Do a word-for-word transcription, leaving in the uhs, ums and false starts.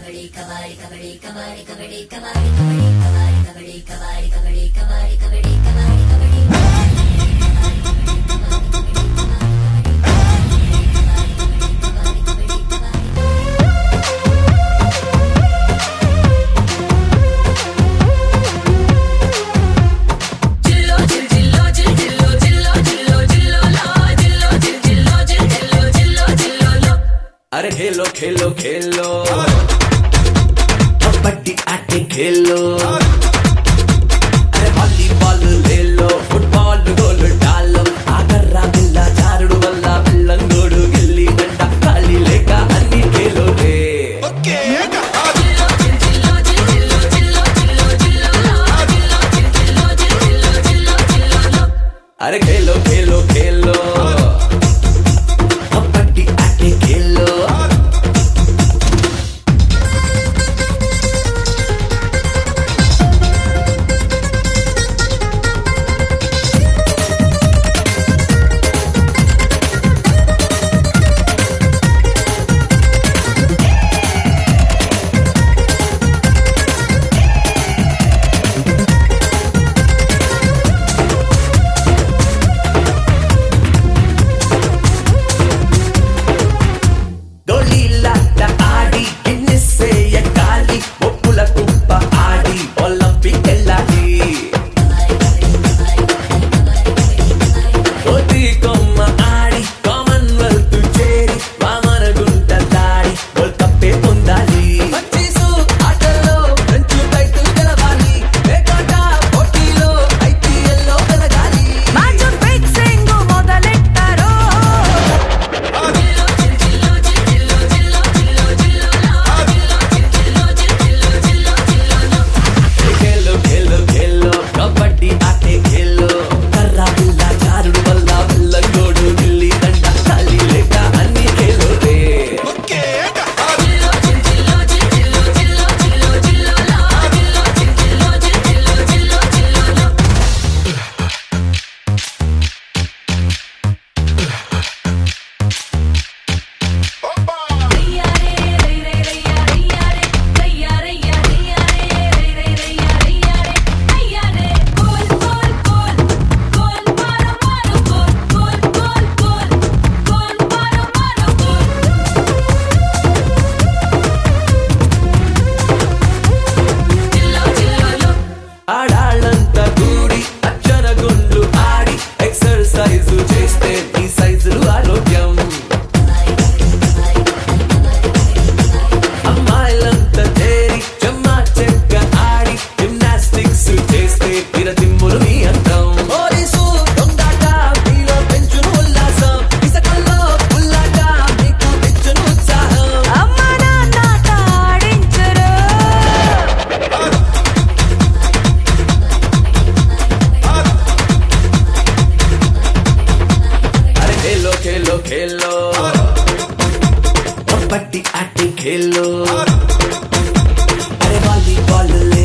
कबड्डी कबड्डी कबड्डी कबड्डी कबड्डी कबड्डी कबड्डी कबड्डी कबड्डी कबड्डी कबड्डी कबड्डी कबड्डी अरे खेलो खेलो खेलो कबड्डी आटे खेलो अरे वॉलीबॉल ले लो फुटबॉल गोल डालो आगर्रा बिल्ला जारुडु वल्ला बिल्लंगोडु गिल्ली डंडा खाली लेका अन्नी खेलो रे अरे खेलो खेलो खेलो कबड्डी आटे खेलो खेलो कबड्डी आटे खेलो अरे वॉलीबॉल